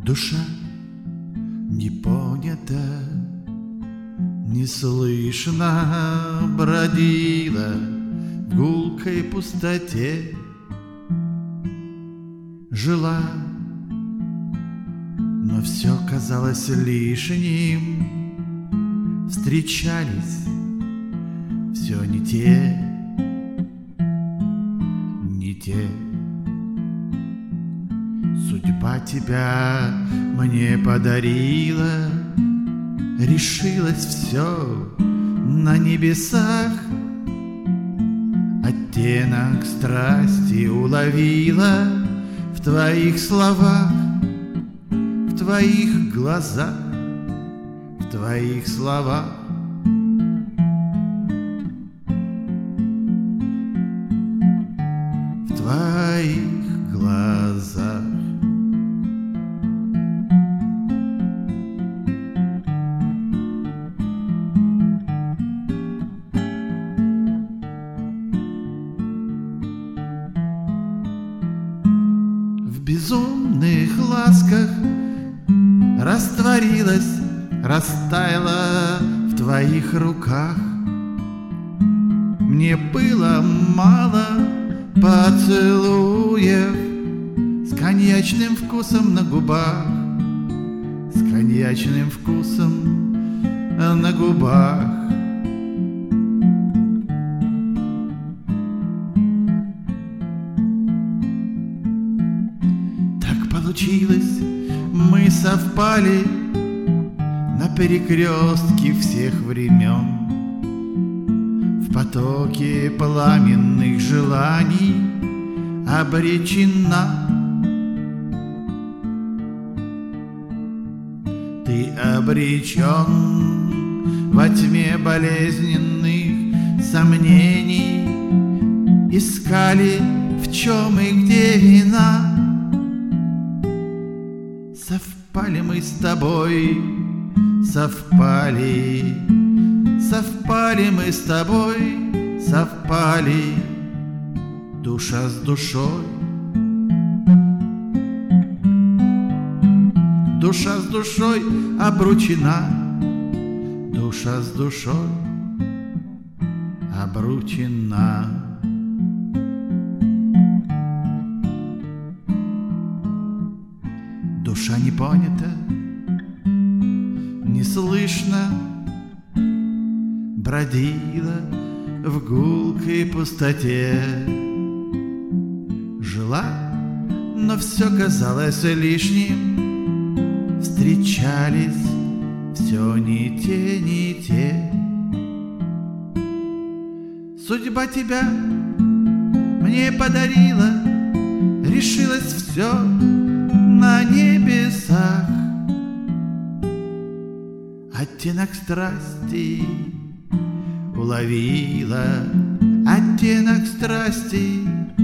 Душа не понята, не слышно бродила в гулкой пустоте. Жила, но все казалось лишним. Встречались все не те, не те. Судьба тебя мне подарила, решилось все на небесах. Оттенок страсти уловила в твоих словах, в твоих глазах, в твоих словах. В твоих глазах. В безумных ласках растворилась, растаяла в твоих руках. Мне было мало поцелуев с коньячным вкусом на губах, с коньячным вкусом на губах. Получилось, мы совпали на перекрестке всех времен, в потоке пламенных желаний обречена. Ты обречен во тьме болезненных сомнений. Искали, в чем и где вина. Совпали мы с тобой, совпали, совпали мы с тобой, совпали, душа с душой. Душа с душой обручена, душа с душой обручена. Душа не понята, не слышно бродила в гулкой пустоте. Жила, но все казалось лишним. Встречались все не те, не те. Судьба тебя мне подарила, решилось все на небесах. Оттенок страсти уловила, оттенок страсти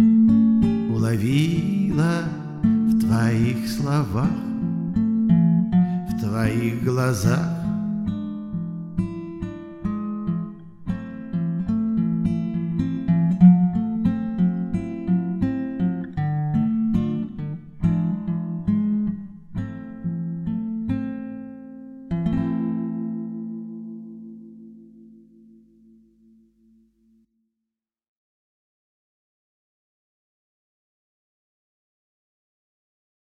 уловила в твоих словах, в твоих глазах.